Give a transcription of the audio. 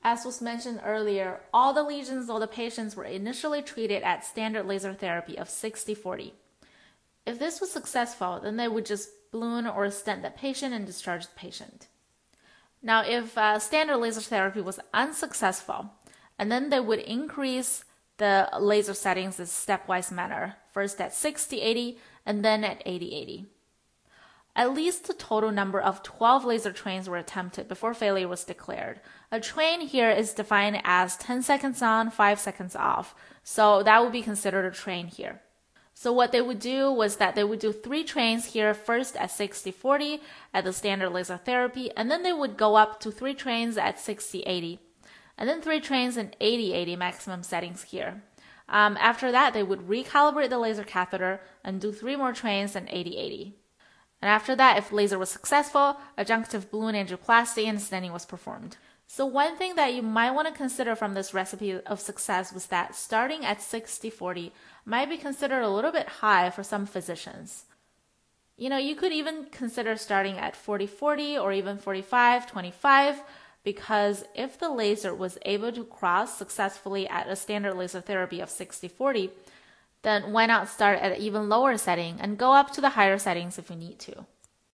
As was mentioned earlier, all the lesions of the patients were initially treated at standard laser therapy of 60/40. If this was successful, then they would just balloon or stent the patient and discharge the patient. Now, if standard laser therapy was unsuccessful, and then they would increase the laser settings in a stepwise manner, first at 60/80 and then at 80/80. At least a total number of 12 laser trains were attempted before failure was declared. A train here is defined as 10 seconds on, 5 seconds off. So that would be considered a train here. So what they would do was that they would do 3 trains here, first at 60/40 at the standard laser therapy, and then they would go up to 3 trains at 60/80, and then 3 trains in 80/80 maximum settings here. After that, they would recalibrate the laser catheter and do 3 more trains in 80/80. And after that, if laser was successful, adjunctive balloon angioplasty and stenting was performed. So one thing that you might want to consider from this recipe of success was that starting at 60/40 might be considered a little bit high for some physicians. You could even consider starting at 40/40 or even 45/25, because if the laser was able to cross successfully at a standard laser therapy of 60/40, then why not start at an even lower setting and go up to the higher settings if you need to.